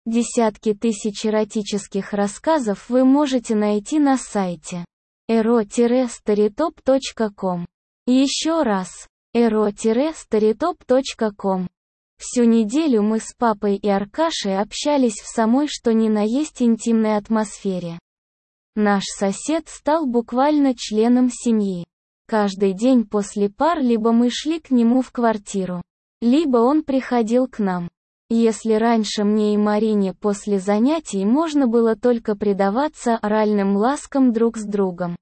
Десятки тысяч эротических рассказов вы можете найти на сайте ero-storytop.com. Еще раз, ero-storytop.com. Всю неделю мы с папой и Аркашей общались в самой что ни на есть интимной атмосфере. Наш сосед стал буквально членом семьи. Каждый день после пар либо мы шли к нему в квартиру, либо он приходил к нам. Если раньше мне и Марине после занятий можно было только предаваться оральным ласкам друг с другом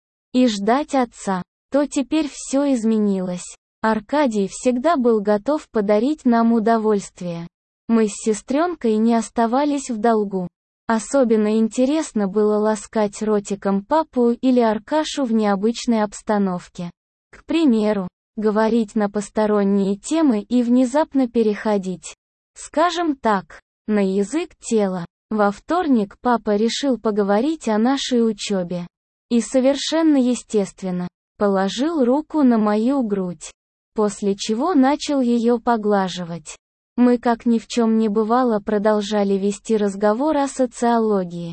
и ждать отца, то теперь все изменилось. Аркадий всегда был готов подарить нам удовольствие. Мы с сестренкой не оставались в долгу. Особенно интересно было ласкать ротиком папу или Аркашу в необычной обстановке. К примеру, говорить на посторонние темы и внезапно переходить, скажем так, на язык тела. Во вторник папа решил поговорить о нашей учебе. И совершенно естественно, положил руку на мою грудь, после чего начал ее поглаживать. Мы как ни в чем не бывало продолжали вести разговор о социологии.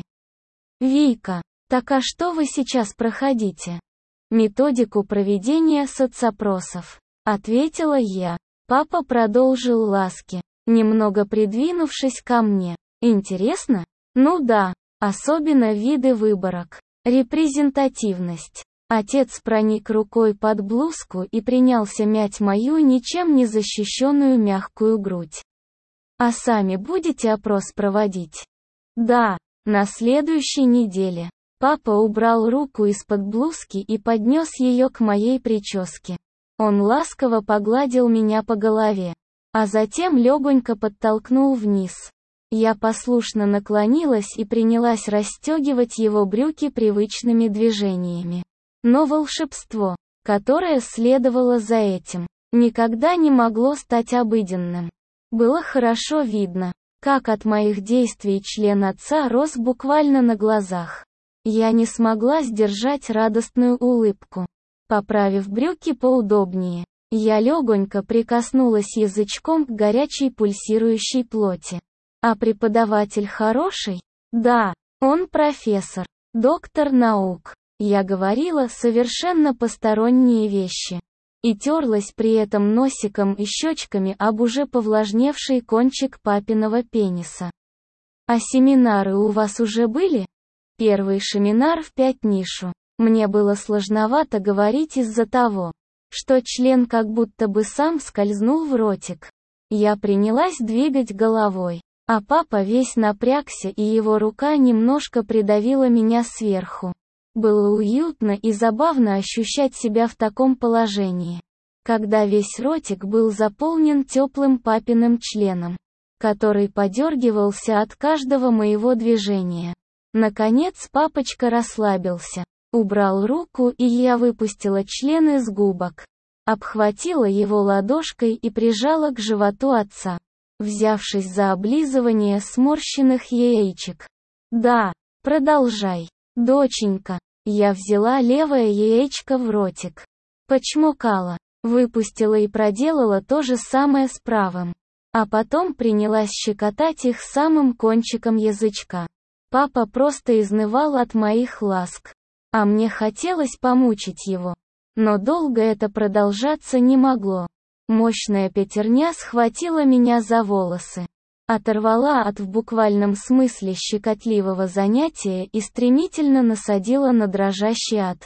«Вика, так а что вы сейчас проходите?» «Методику проведения соцопросов», — ответила я. Папа продолжил ласки, немного придвинувшись ко мне. «Интересно?» «Ну да, особенно виды выборок. Репрезентативность». Отец проник рукой под блузку и принялся мять мою ничем не защищенную мягкую грудь. «А сами будете опрос проводить?» «Да, на следующей неделе». Папа убрал руку из-под блузки и поднес ее к моей прическе. Он ласково погладил меня по голове, а затем легонько подтолкнул вниз. Я послушно наклонилась и принялась расстегивать его брюки привычными движениями. Но волшебство, которое следовало за этим, никогда не могло стать обыденным. Было хорошо видно, как от моих действий член отца рос буквально на глазах. Я не смогла сдержать радостную улыбку. Поправив брюки поудобнее, я легонько прикоснулась язычком к горячей пульсирующей плоти. А преподаватель хороший? Да, он профессор, доктор наук. Я говорила совершенно посторонние вещи. И терлась при этом носиком и щечками об уже повлажневший кончик папиного пениса. «А семинары у вас уже были?» Первый семинар в пятнишу. Мне было сложновато говорить из-за того, что член как будто бы сам скользнул в ротик. Я принялась двигать головой, а папа весь напрягся и его рука немножко придавила меня сверху. Было уютно и забавно ощущать себя в таком положении, когда весь ротик был заполнен теплым папиным членом, который подергивался от каждого моего движения. Наконец папочка расслабился, убрал руку, и я выпустила член из губок, обхватила его ладошкой и прижала к животу отца, взявшись за облизывание сморщенных яичек. «Да, продолжай, доченька». Я взяла левое яичко в ротик, почмокала, выпустила и проделала то же самое с правым. А потом принялась щекотать их самым кончиком язычка. Папа просто изнывал от моих ласк, а мне хотелось помучить его. Но долго это продолжаться не могло. Мощная пятерня схватила меня за волосы, оторвала от в буквальном смысле щекотливого занятия и стремительно насадила на дрожащий от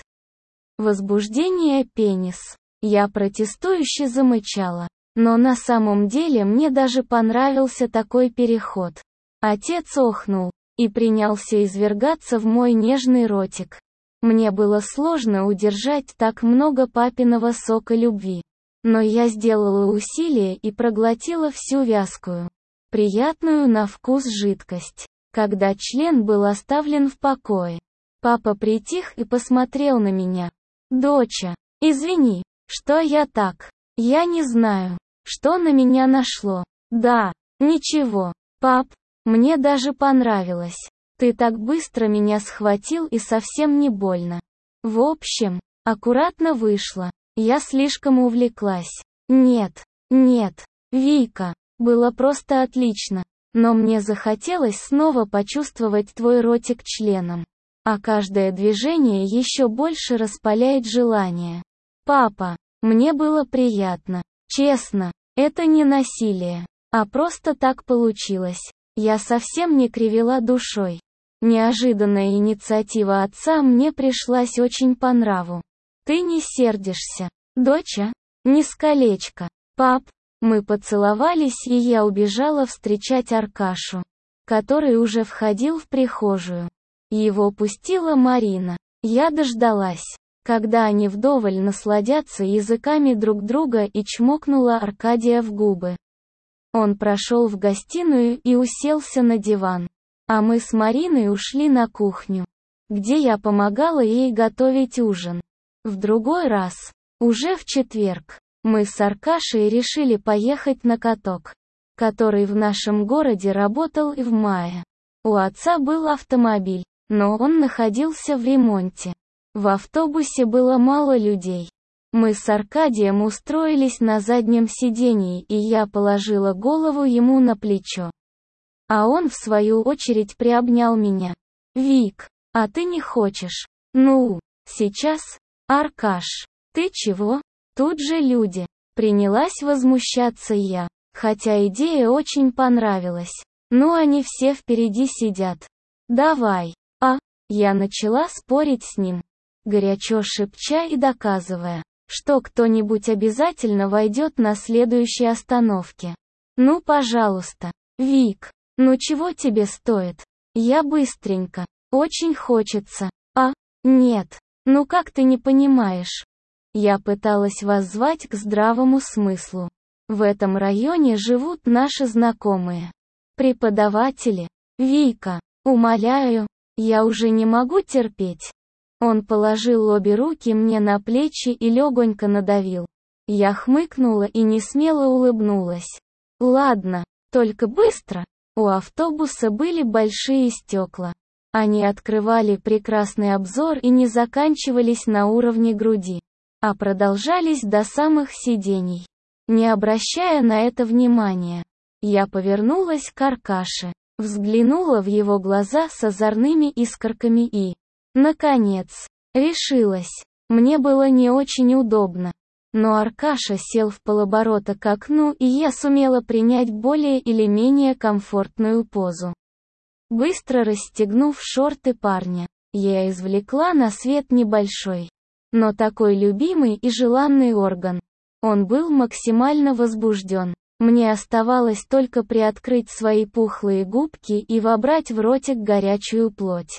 возбуждения пенис. Я протестующе замычала. Но на самом деле мне даже понравился такой переход. Отец охнул и принялся извергаться в мой нежный ротик. Мне было сложно удержать так много папиного сока любви. Но я сделала усилие и проглотила всю вязкую, приятную на вкус жидкость. Когда член был оставлен в покое, папа притих и посмотрел на меня. «Доча, извини, что я так? Я не знаю, что на меня нашло. Да, ничего, пап, мне даже понравилось. Ты так быстро меня схватил и совсем не больно. В общем, аккуратно вышло. Я слишком увлеклась. Нет, Вика, было просто отлично. Но мне захотелось снова почувствовать твой ротик членом. А каждое движение еще больше распаляет желание. Папа, мне было приятно. Честно, это не насилие. А просто так получилось. Я совсем не кривила душой. Неожиданная инициатива отца мне пришлась очень по нраву. Ты не сердишься, доча? Не с колечка. Пап, мы поцеловались, и я убежала встречать Аркашу, который уже входил в прихожую. Его пустила Марина. Я дождалась, когда они вдоволь насладятся языками друг друга, и чмокнула Аркадия в губы. Он прошел в гостиную и уселся на диван. А мы с Мариной ушли на кухню, где я помогала ей готовить ужин. В другой раз, уже в четверг, мы с Аркашей решили поехать на каток, который в нашем городе работал и в мае. У отца был автомобиль, но он находился в ремонте. В автобусе было мало людей. Мы с Аркадием устроились на заднем сидении, и я положила голову ему на плечо. А он в свою очередь приобнял меня. «Вик, а ты не хочешь?» «Ну, сейчас, Аркаш, ты чего?» Тут же люди. Принялась возмущаться я, хотя идея очень понравилась. Ну они все впереди сидят. «Давай, я начала спорить с ним, горячо шепча и доказывая, что кто-нибудь обязательно войдет на следующей остановке. «Ну пожалуйста, Вик, ну чего тебе стоит? Я быстренько, очень хочется». Нет, ну как ты не понимаешь?» Я пыталась воззвать к здравому смыслу. В этом районе живут наши знакомые. Преподаватели. «Вика, умоляю, я уже не могу терпеть». Он положил обе руки мне на плечи и легонько надавил. Я хмыкнула и несмело улыбнулась. «Ладно, только быстро». У автобуса были большие стекла. Они открывали прекрасный обзор и не заканчивались на уровне груди, а продолжались до самых сидений. Не обращая на это внимания, я повернулась к Аркаше, взглянула в его глаза с озорными искорками и, наконец, решилась. Мне было не очень удобно. Но Аркаша сел в полоборота к окну, и я сумела принять более или менее комфортную позу. Быстро расстегнув шорты парня, я извлекла на свет небольшой, но такой любимый и желанный орган. Он был максимально возбужден. Мне оставалось только приоткрыть свои пухлые губки и вобрать в ротик горячую плоть.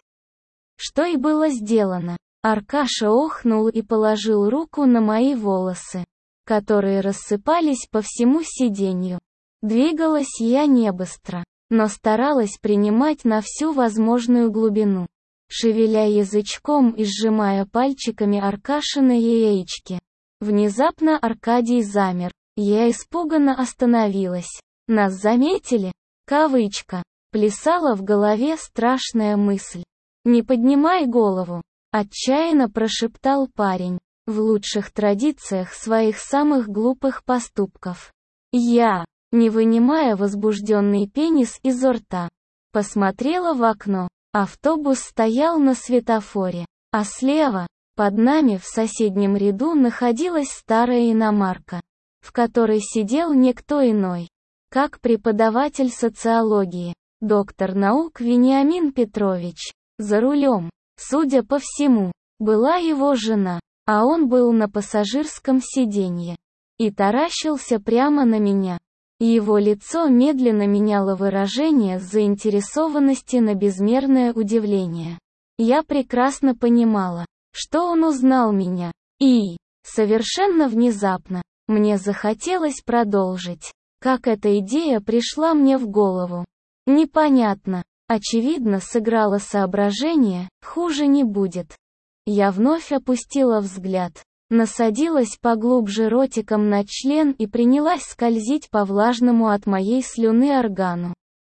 Что и было сделано. Аркаша охнул и положил руку на мои волосы, которые рассыпались по всему сиденью. Двигалась я не быстро, но старалась принимать на всю возможную глубину, шевеля язычком и сжимая пальчиками Аркашины яички. Внезапно Аркадий замер. Я испуганно остановилась. Нас заметили? Кавычка. Плясала в голове страшная мысль. «Не поднимай голову», — отчаянно прошептал парень, в лучших традициях своих самых глупых поступков. Я, не вынимая возбужденный пенис изо рта, посмотрела в окно. Автобус стоял на светофоре, а слева, под нами в соседнем ряду находилась старая иномарка, в которой сидел никто иной, как преподаватель социологии, доктор наук Вениамин Петрович. За рулем, судя по всему, была его жена, а он был на пассажирском сиденье и таращился прямо на меня. Его лицо медленно меняло выражение с заинтересованности на безмерное удивление. Я прекрасно понимала, что он узнал меня, и, совершенно внезапно, мне захотелось продолжить. Как эта идея пришла мне в голову? Непонятно. Очевидно, сыграло соображение, хуже не будет. Я вновь опустила взгляд, насадилась поглубже ротиком на член и принялась скользить по влажному от моей слюны органу.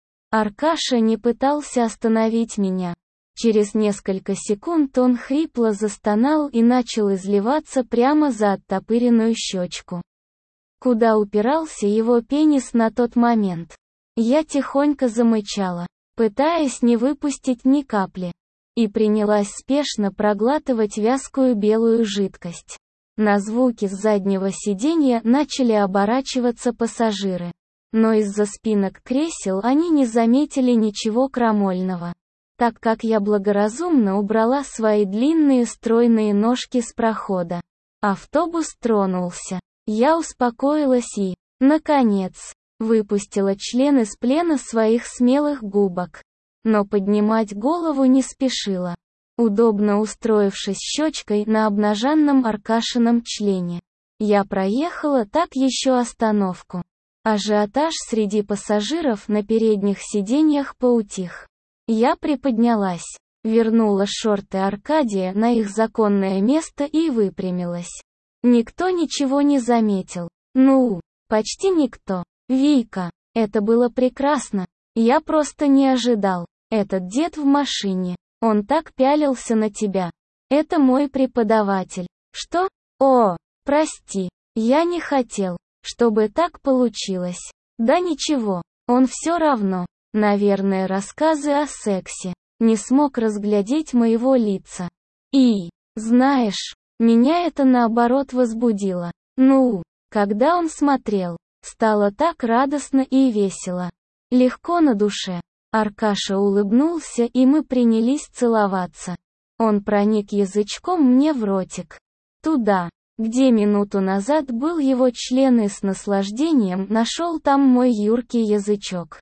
Аркаша не пытался остановить меня. Через несколько секунд он хрипло застонал и начал изливаться прямо за оттопыренную щечку, куда упирался его пенис на тот момент. Я тихонько замычала, пытаясь не выпустить ни капли, и принялась спешно проглатывать вязкую белую жидкость. На звуки с заднего сиденья начали оборачиваться пассажиры. Но из-за спинок кресел они не заметили ничего крамольного, так как я благоразумно убрала свои длинные стройные ножки с прохода. Автобус тронулся. Я успокоилась и, наконец, выпустила член из плена своих смелых губок. Но поднимать голову не спешила, удобно устроившись щечкой на обнаженном Аркашином члене. Я проехала так еще остановку. Ажиотаж среди пассажиров на передних сиденьях поутих. Я приподнялась, вернула шорты Аркадия на их законное место и выпрямилась. Никто ничего не заметил. Ну, почти никто. Вика, это было прекрасно. Я просто не ожидал. Этот дед в машине. Он так пялился на тебя. Это мой преподаватель. Что? О, прости. Я не хотел, чтобы так получилось. Да ничего. Он все равно, наверное, рассказы о сексе, не смог разглядеть моего лица. И, знаешь, меня это наоборот возбудило. Ну, когда он смотрел, стало так радостно и весело. Легко на душе. Аркаша улыбнулся, и мы принялись целоваться. Он проник язычком мне в ротик. Туда, где минуту назад был его член, и с наслаждением нашел там мой юркий язычок.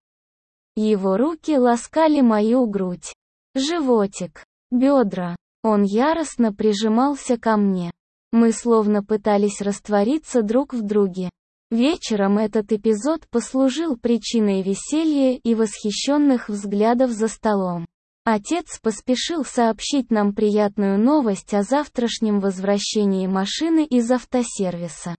Его руки ласкали мою грудь, животик, бедра. Он яростно прижимался ко мне. Мы словно пытались раствориться друг в друге. Вечером этот эпизод послужил причиной веселья и восхищенных взглядов за столом. Отец поспешил сообщить нам приятную новость о завтрашнем возвращении машины из автосервиса.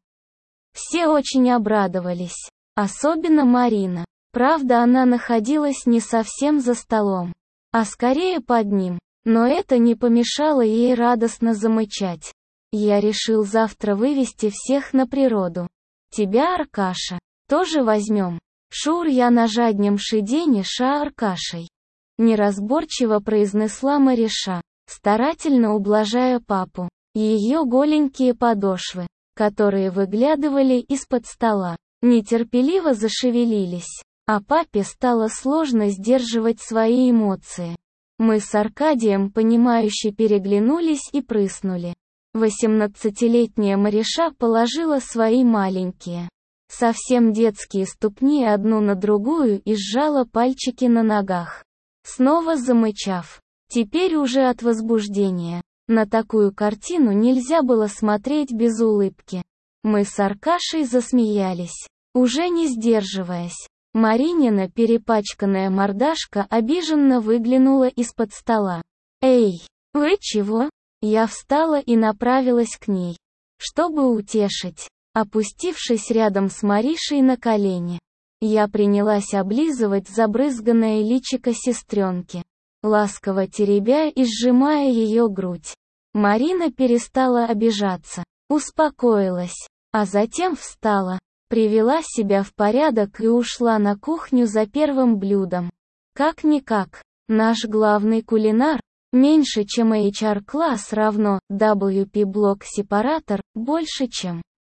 Все очень обрадовались, особенно Марина. Правда, она находилась не совсем за столом, а скорее под ним, но это не помешало ей радостно замычать. Я решил завтра вывести всех на природу. Тебя, Аркаша, тоже возьмем. Шур, я на жаднем шидене ша Аркашей. Неразборчиво произнесла Мариша, старательно ублажая папу. Ее голенькие подошвы, которые выглядывали из-под стола, нетерпеливо зашевелились, а папе стало сложно сдерживать свои эмоции. Мы с Аркадием понимающе переглянулись и прыснули. 18-летняя Мариша положила свои маленькие, совсем детские ступни одну на другую и сжала пальчики на ногах, снова замычав. Теперь уже от возбуждения. На такую картину нельзя было смотреть без улыбки. Мы с Аркашей засмеялись, уже не сдерживаясь. Маринина перепачканная мордашка обиженно выглянула из-под стола. «Эй, вы чего?» Я встала и направилась к ней, чтобы утешить. Опустившись рядом с Маришей на колени, я принялась облизывать забрызганное личико сестренки, ласково теребя и сжимая ее грудь. Марина перестала обижаться, успокоилась, а затем встала, привела себя в порядок и ушла на кухню за первым блюдом. Как-никак, наш главный кулинар, меньше чем HR-класс равно WP-блок-сепаратор, больше чем.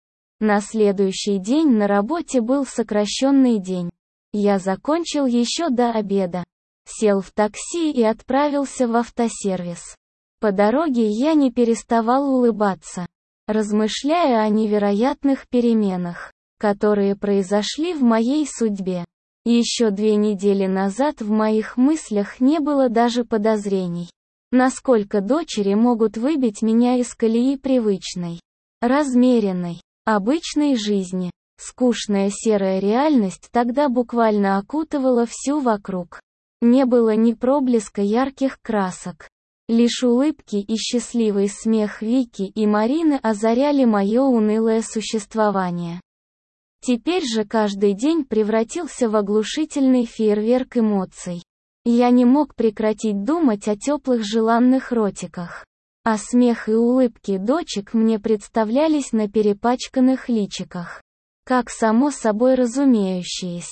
На следующий день на работе был сокращенный день. Я закончил еще до обеда. Сел в такси и отправился в автосервис. По дороге я не переставал улыбаться, размышляя о невероятных переменах, которые произошли в моей судьбе. Еще 2 недели назад в моих мыслях не было даже подозрений, насколько дочери могут выбить меня из колеи привычной, размеренной, обычной жизни. Скучная серая реальность тогда буквально окутывала всю вокруг. Не было ни проблеска ярких красок. Лишь улыбки и счастливый смех Вики и Марины озаряли мое унылое существование. Теперь же каждый день превратился в оглушительный фейерверк эмоций. Я не мог прекратить думать о теплых желанных ротиках. А смех и улыбки дочек мне представлялись на перепачканных личиках, как само собой разумеющееся.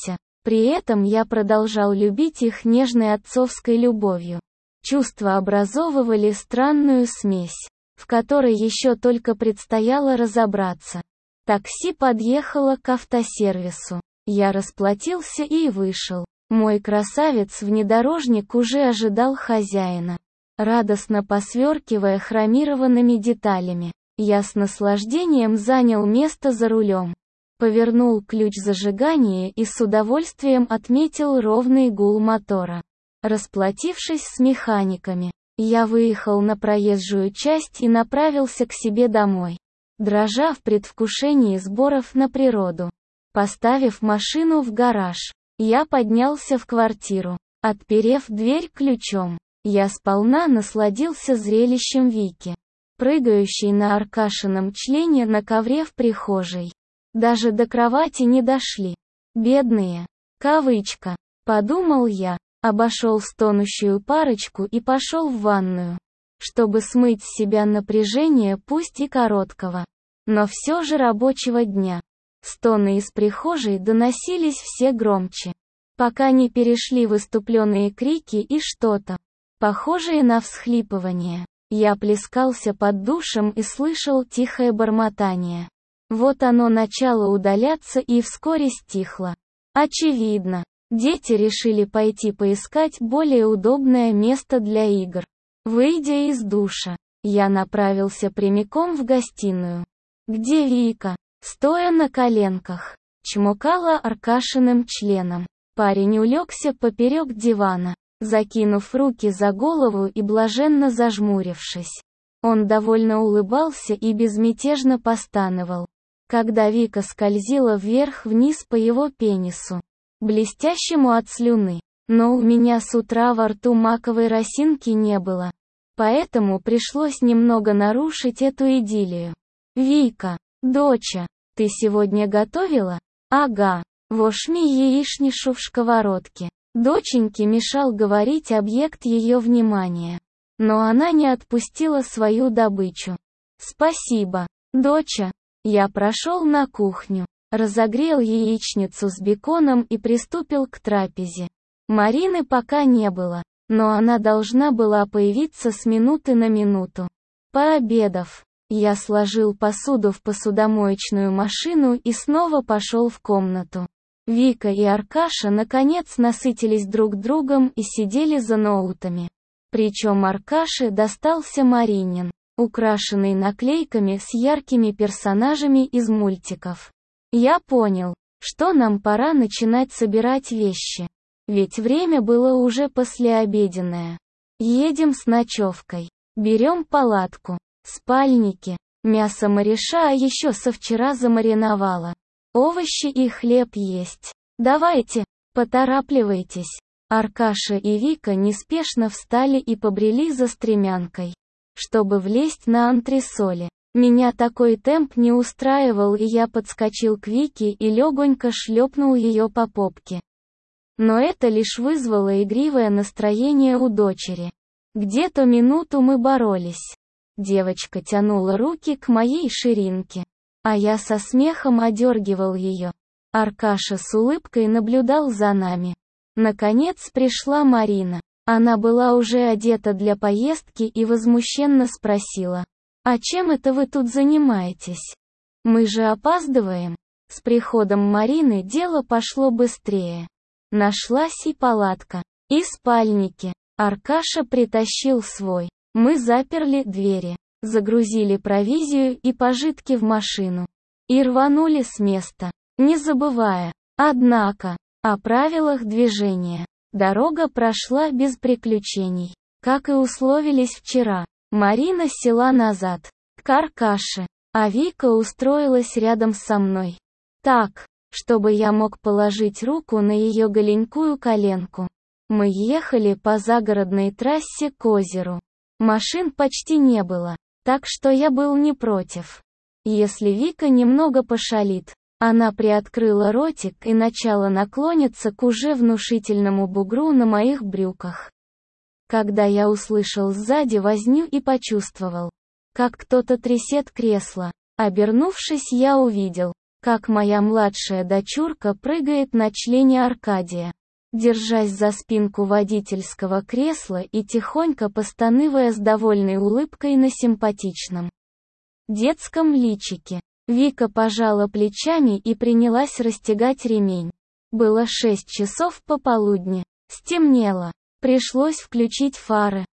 При этом я продолжал любить их нежной отцовской любовью. Чувства образовывали странную смесь, в которой еще только предстояло разобраться. Такси подъехало к автосервису. Я расплатился и вышел. Мой красавец-внедорожник уже ожидал хозяина. Радостно посверкивая хромированными деталями, я с наслаждением занял место за рулем. Повернул ключ зажигания и с удовольствием отметил ровный гул мотора. Расплатившись с механиками, я выехал на проезжую часть и направился к себе домой, дрожа в предвкушении сборов на природу. Поставив машину в гараж, я поднялся в квартиру. Отперев дверь ключом, я сполна насладился зрелищем Вики, прыгающей на Аркашином члене на ковре в прихожей. Даже до кровати не дошли. Бедные. Кавычка. Подумал я, обошел стонущую парочку и пошел в ванную, чтобы смыть с себя напряжение пусть и короткого, но все же рабочего дня. Стоны из прихожей доносились все громче, пока не перешли в иступленные крики и что-то, похожее на всхлипывание. Я плескался под душем и слышал тихое бормотание. Вот оно начало удаляться и вскоре стихло. Очевидно, дети решили пойти поискать более удобное место для игр. Выйдя из душа, я направился прямиком в гостиную, где Вика, стоя на коленках, чмокала Аркашиным членом. Парень улегся поперек дивана, закинув руки за голову и блаженно зажмурившись. Он довольно улыбался и безмятежно постановал, когда Вика скользила вверх-вниз по его пенису, блестящему от слюны. Но у меня с утра во рту маковой росинки не было, поэтому пришлось немного нарушить эту идиллию. «Вика, доча, ты сегодня готовила?» «Ага, вошми яичнишу в сковородке». Доченьке мешал говорить объект ее внимания, но она не отпустила свою добычу. «Спасибо, доча». Я прошел на кухню, разогрел яичницу с беконом и приступил к трапезе. Марины пока не было, но она должна была появиться с минуты на минуту. Пообедав, я сложил посуду в посудомоечную машину и снова пошел в комнату. Вика и Аркаша наконец насытились друг другом и сидели за ноутами. Причем Аркаше достался Маринин, украшенный наклейками с яркими персонажами из мультиков. Я понял, что нам пора начинать собирать вещи. Ведь время было уже послеобеденное. Едем с ночевкой. Берем палатку, спальники, мясо Мариша еще со вчера замариновала. Овощи и хлеб есть. Давайте, поторапливайтесь. Аркаша и Вика неспешно встали и побрели за стремянкой, чтобы влезть на антресоли. Меня такой темп не устраивал, и я подскочил к Вике и легонько шлепнул ее по попке. Но это лишь вызвало игривое настроение у дочери. Где-то минуту мы боролись. Девочка тянула руки к моей ширинке, а я со смехом одергивал ее. Аркаша с улыбкой наблюдал за нами. Наконец пришла Марина. Она была уже одета для поездки и возмущенно спросила: «А чем это вы тут занимаетесь? Мы же опаздываем». С приходом Марины дело пошло быстрее. Нашлась и палатка, и спальники. Аркаша притащил свой. Мы заперли двери, загрузили провизию и пожитки в машину и рванули с места, не забывая, однако, о правилах движения. Дорога прошла без приключений. Как и условились вчера, Марина села назад, к Аркаше, а Вика устроилась рядом со мной. Так, чтобы я мог положить руку на ее голенькую коленку. Мы ехали по загородной трассе к озеру. Машин почти не было, так что я был не против. Если Вика немного пошалит, она приоткрыла ротик и начала наклониться к уже внушительному бугру на моих брюках. Когда я услышал сзади возню и почувствовал, как кто-то трясет кресло, обернувшись, я увидел, как моя младшая дочурка прыгает на члене Аркадия, держась за спинку водительского кресла и тихонько постанывая с довольной улыбкой на симпатичном детском личике. Вика пожала плечами и принялась расстегать ремень. Было 6 часов пополудни. Стемнело. Пришлось включить фары.